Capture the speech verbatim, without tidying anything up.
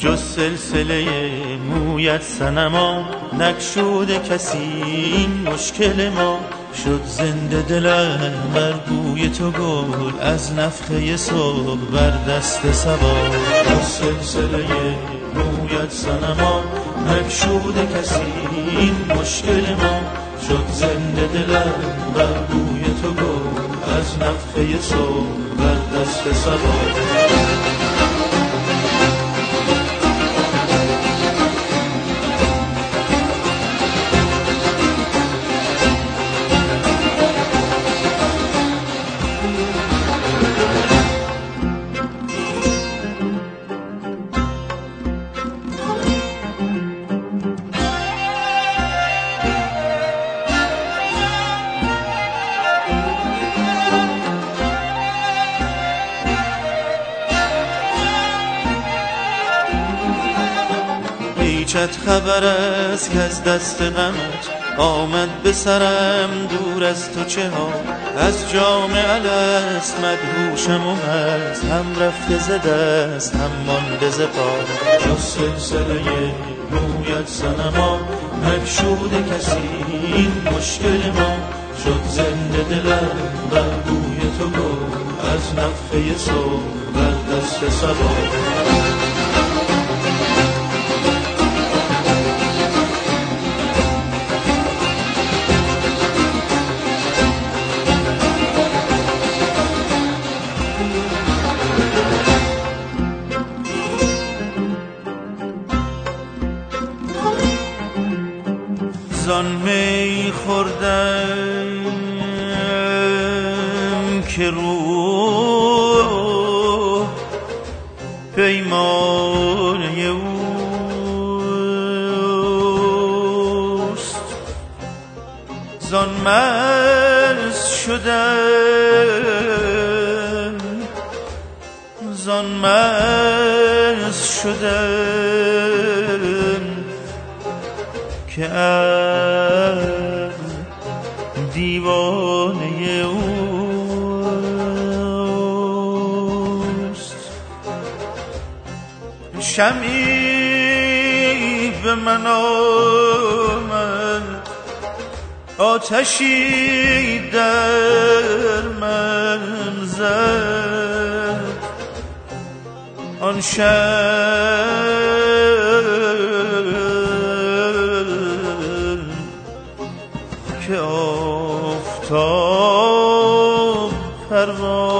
جز سلسله مویت صنما نگشوده کسی این مشکل ما. شد زنده دلم بر بوی تو گل از نفخه صبح بر دست صبا. جز سلسله مویت صنما نگشوده کسی این مشکل ما. شد زنده دلم بر بوی تو گل از نفخه صبح بر دست صبا. هیچت خبر است که از دست غمت آمد به سرم دور از تو چه ها. از جام الست مدهوشم و مست هم رفته ز دست هم مانده ز پا. جز سلسله مویت صنما نگشوده کسی این مشکل ما. شد زنده دلم بر بوی تو گل از نفخه صبح بر دست صبا. زان می خوردم که روح پیمانه اوست. زان مست شدم زان مست شدم که از دیوانه اوست. شمعی به من آمد آتشی در من زد. آن که آفتاب پروانه